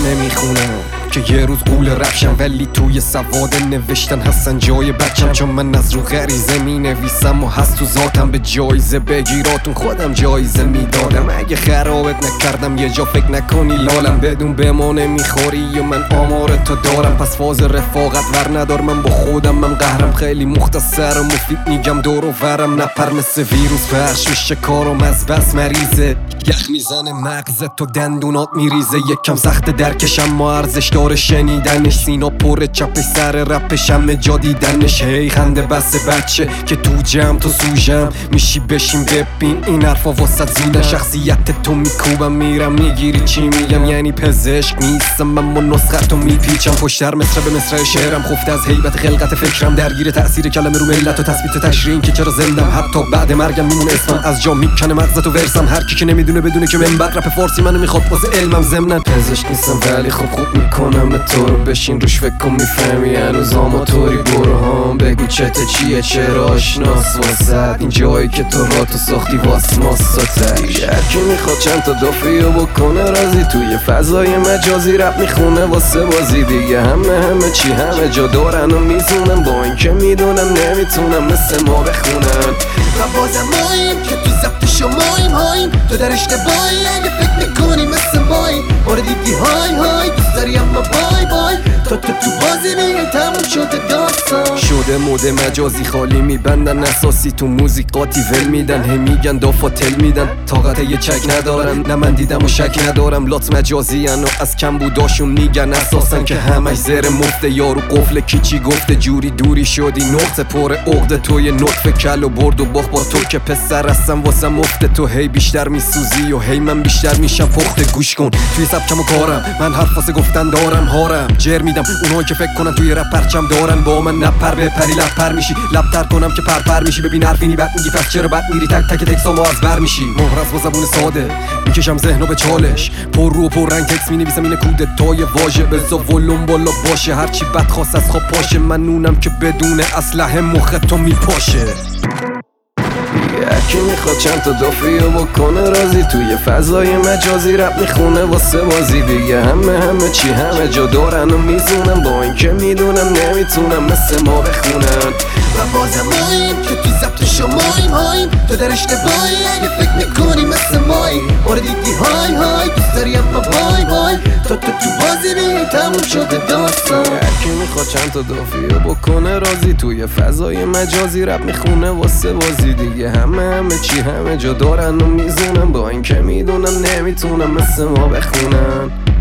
نمیخونم که یه روز قول رفشم، ولی توی سواده نوشتن هستن جای بچم. چون من از رو غریزه می نویسم و هست تو ذاتم، به جایزه بگیراتون خودم جایزه میدادم. اگه خرابت نکردم یه جا فکر نکنی لالم، بدون به ما نمیخوری و من آمار تو دارم. پس فاز رفاقت ور ندار، من با خودم من قهرم. خیلی مختصر و مفید میگم دور و ورم، نپر مثل ویروس پخش میشه کارم از بس مریضه. یخ میزنه مغزت تو دندونات میریزه، یکم سخت درکشم ما ارزش داره شنیدنش. سینا پر چپش سر رپش همه جا دیدنش. هی خنده بس بچه که تو جمع تو سوژم میشی بشین ببین این حرفا واسط زودن. شخصیت تو میکوبم میرم میگیری چی میگم، یعنی پزشک نیستم من با نسختو میپیچم. پشتر مصر به مصر شعرم خفته از هیبت خلقت فکرم، درگیر تأثیر کلمه رو ملت و تثبیت تشریح که چرا زندم. حتی بعد مرگم میمونه اسمم از جا میکنه مغزتو ورسم. هر کی که نمیدونه بدونه که من رپ فارسی منو میخواد واسه علمم. ضمناً پزشک نیستم ولی خوب میکنم تو رو، بشین روش فکر کن میفهمی هنوز آماتوری. برو هم بگو چته چیه چرا آشناس واسد این جایی که تو را تو ساختی واس ماستاتش. هرکی میخواد چند تا دافیو بکنه رازی، توی فضای مجازی رپ میخونه واسه بازی دیگه. همه چی همه جا دارن و میزونن، با این که میدونم نمیتونم مثل ما بخونن. و بازم ماییم که تو ضبط شماییم هاییم، تو در اشتباهی اگه فکر میکنی مثل ماییم. آره دیدی های دوست داری اما بای بای، تا تو بازی میگی تموم شده داستان. شده مود مجازی خالی میبندن، اساسی تو موزیک قاطی ول میدن. هی میگن دافا تل میدن، طاقت یه چک ندارن. نه من دیدم و شک ندارم لات مجازی و از کم بوداشون میگن اساسن که همش زر مفته. یارو قفل کیچی گفته جوری دوری شدی نقطه پر عقده. توی نطفه کل و برد و باخ با تو که پسر هستم واسه مفته. تو هی بیشتر میسوزی و هی من بیشتر میشم پخته. گوش کن توی سبکم و کارم، من حرف واسه گفتن دارم هارم. جر میدم اونایی که فکر کنن توی رپ پرچم دارن، با من نپر بپری لپر میشی. لبتر کنم که پرپر میشی. ببین حرفینی بد میگی پس چرا بد میری، تک تک تکسامو از بر میشی. مهرز با زبون ساده میکشم ذهنو به چالش، پر رو پر رنگ تکس مینویسم اینه کودتای واژه. بزا ولوم بالا باشه هرچی بد خواست از خواب پاشه. من نونم که بدون اسلحه مختو میپاشه. یکی میخواد چند تا دافیو بکنه رازی، توی فضای مجازی رپ میخونه واسه بازی دیگه. همه چی همه جا دارن و میزونن، با این که میدونم نمیتونم مثل ما بخونن. و بازم ماییم که تو ضبط شماییم هاییم، تو در اشتباهی اگه فکر میکنی مثل ماییم. آره دیدی های دوست داری اما بای بای، تا تو بازی میگی تموم شده داستان. یکی میخواد چند تا دافیو بکنه رازی، توی فضای مجازی رپ میخونه واسه بازی دیگه. همه چی همه جا دارن و میزونن، با این که میدونم نمیتونم مثل ما بخونن.